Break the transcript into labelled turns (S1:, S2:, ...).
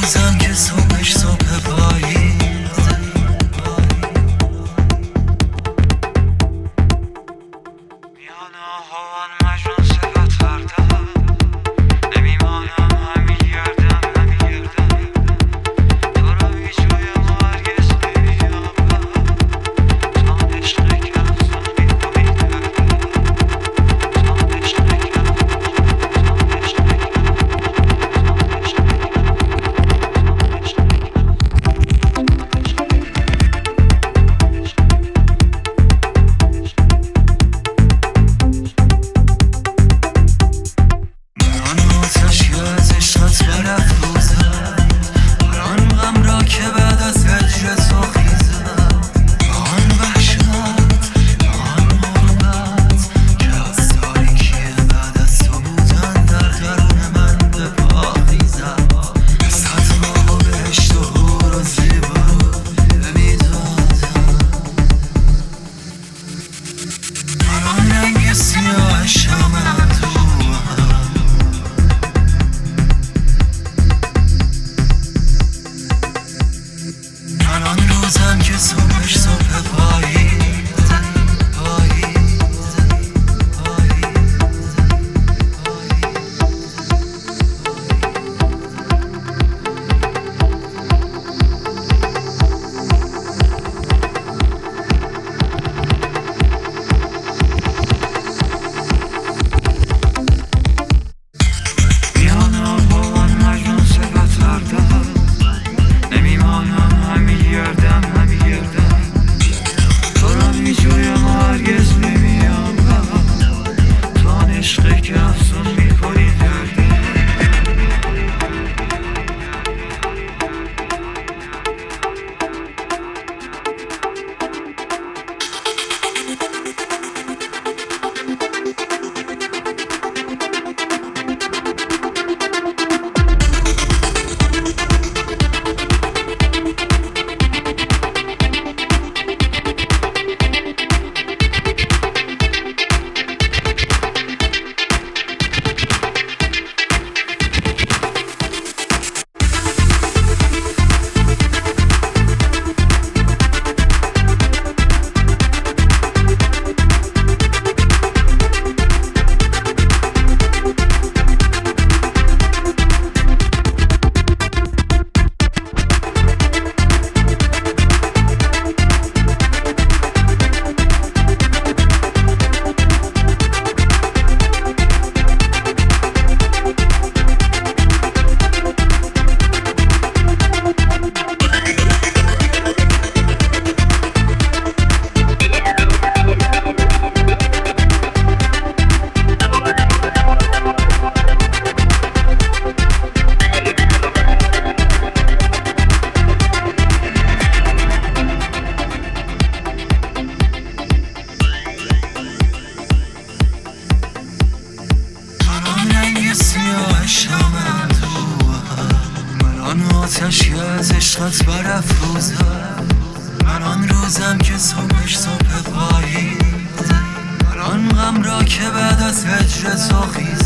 S1: روزم که صبحش صبح پاییز میان آهوان مجنون صدا تردم نمیمانم همیگردم تو را بیجویم و هرگز نمییابم تا عشق کم سخی پاییدم تا عشق کم روزم که صبحش صبح پاییز میان آهوان مجنون صدا تردم نمیمانم همیگردم تو را میجویم و هرگز نمییابم تا عشق که افزون میکنی دردم من آتش که از عشقت برافروزم من آن روزم که صبحش صبح پاییز من آن غم را که بعد از هجر تو خیزم